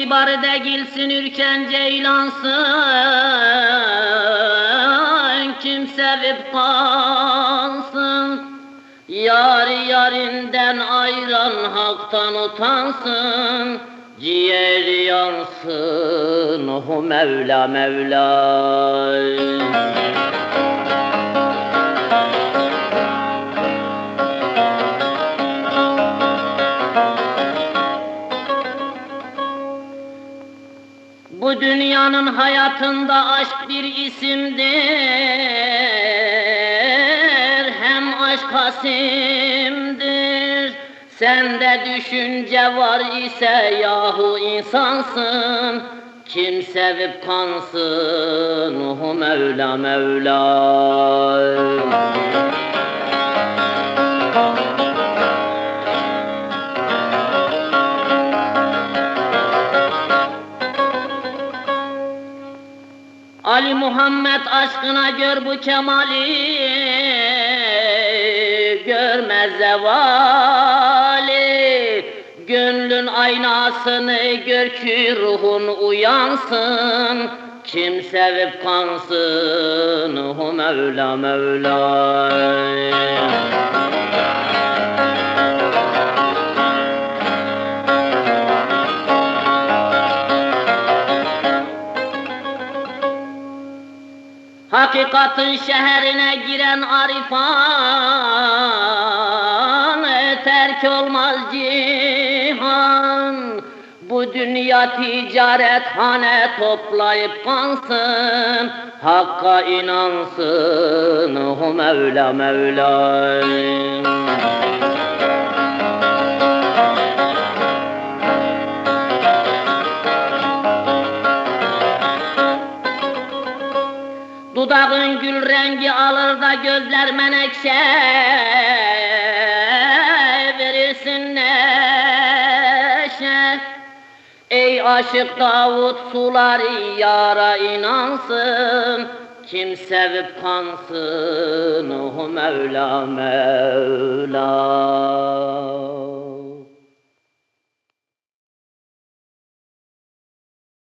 itibarı değilsin, ürken ceylansın. Kim sevip kalsın, yari yarinden ayıran haktan utansın. Ciğeri yansın, oh Mevla Mevla. Bu dünyanın hayatında aşk bir isimdir, hem aşk hasimdir. Sende düşünce var ise yahu insansın, kim sevip kansın, oh Mevla Mevla. Ali Muhammed aşkına gör bu kemali, görme zevali. Gönlün aynasını gör ki ruhun uyansın, kim sevip kansın, oh Mevla Mevla. Hakikatin şehrine giren arifan, terk olmaz cihan. Bu dünya ticarethane, toplayıp kansın, Hakka inansın, oh Mevla Mevla. Dudağın gül rengi alır da gözler menekşe, verirsin neşe. Ey aşık Davut, suları yara inansın, kim sevip kansın, oh Mevla Mevla.